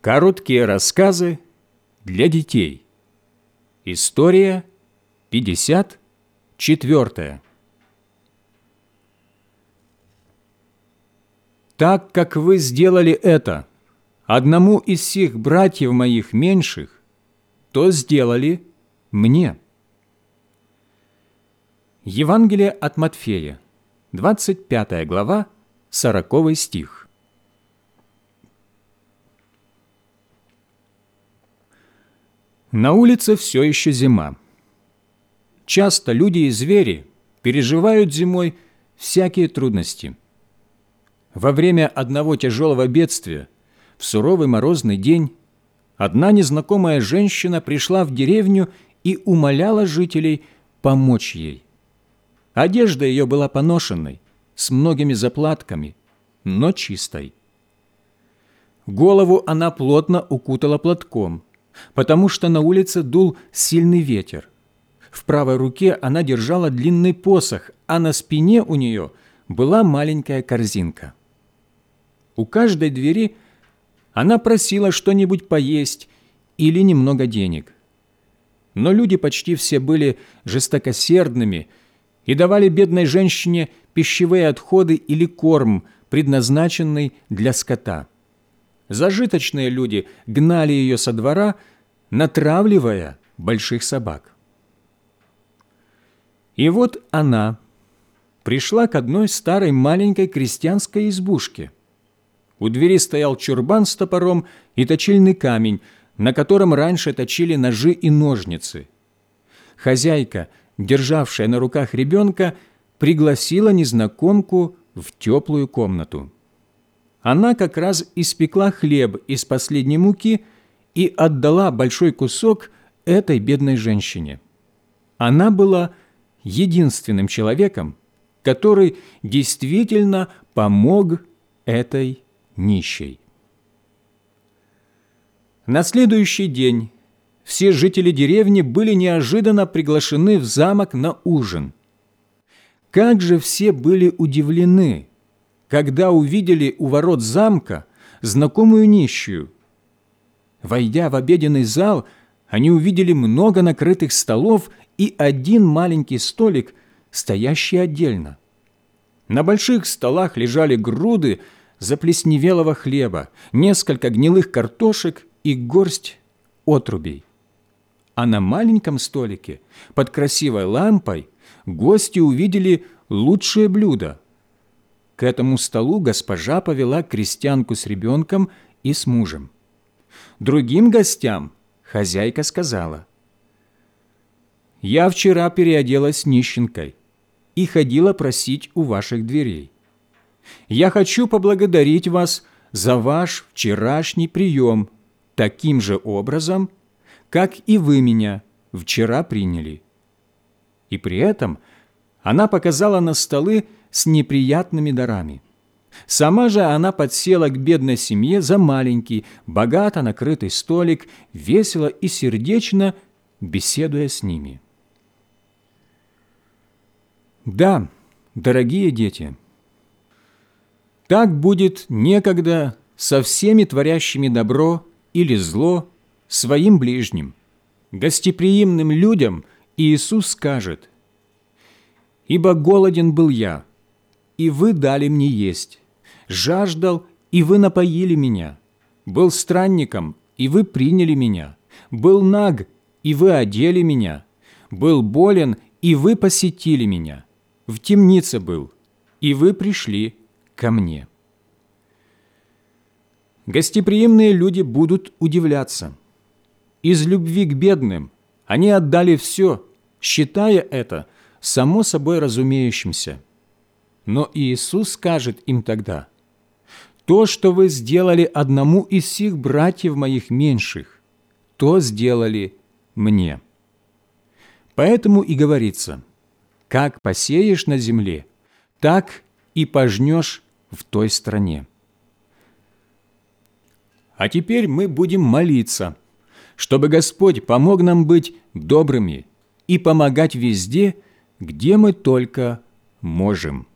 Короткие рассказы для детей. История 54. Так как вы сделали это одному из сих братьев моих меньших, то сделали мне. Евангелие от Матфея, 25 глава, 40 стих. На улице все еще зима. Часто люди и звери переживают зимой всякие трудности. Во время одного тяжелого бедствия, в суровый морозный день, одна незнакомая женщина пришла в деревню и умоляла жителей помочь ей. Одежда ее была поношенной, с многими заплатками, но чистой. Голову она плотно укутала платком, потому что на улице дул сильный ветер. В правой руке она держала длинный посох, а на спине у нее была маленькая корзинка. У каждой двери она просила что-нибудь поесть или немного денег. Но люди почти все были жестокосердными и давали бедной женщине пищевые отходы или корм, предназначенный для скота. Зажиточные люди гнали ее со двора, натравливая больших собак. И вот она пришла к одной старой маленькой крестьянской избушке. У двери стоял чурбан с топором и точильный камень, на котором раньше точили ножи и ножницы. Хозяйка, державшая на руках ребенка, пригласила незнакомку в теплую комнату. Она как раз испекла хлеб из последней муки и отдала большой кусок этой бедной женщине. Она была единственным человеком, который действительно помог этой нищей. На следующий день все жители деревни были неожиданно приглашены в замок на ужин. Как же все были удивлены, когда увидели у ворот замка знакомую нищую. Войдя в обеденный зал, они увидели много накрытых столов и один маленький столик, стоящий отдельно. На больших столах лежали груды заплесневелого хлеба, несколько гнилых картошек и горсть отрубей. А на маленьком столике, под красивой лампой, гости увидели лучшее блюдо. К этому столу госпожа повела крестьянку с ребенком и с мужем. Другим гостям хозяйка сказала: «Я вчера переоделась нищенкой и ходила просить у ваших дверей. Я хочу поблагодарить вас за ваш вчерашний прием таким же образом, как и вы меня вчера приняли». И при этом она показала на столы с неприятными дарами. Сама же она подсела к бедной семье за маленький, богато накрытый столик, весело и сердечно беседуя с ними. Да, дорогие дети, так будет некогда со всеми творящими добро или зло своим ближним. Гостеприимным людям Иисус скажет: «Ибо голоден был я, и вы дали мне есть, жаждал, и вы напоили меня, был странником, и вы приняли меня, был наг, и вы одели меня, был болен, и вы посетили меня, в темнице был, и вы пришли ко мне». Гостеприимные люди будут удивляться. Из любви к бедным они отдали все, считая это само собой разумеющимся. Но Иисус скажет им тогда: «То, что вы сделали одному из сих братьев моих меньших, то сделали мне». Поэтому и говорится: «Как посеешь на земле, так и пожнешь в той стране». А теперь мы будем молиться, чтобы Господь помог нам быть добрыми и помогать везде, где мы только можем.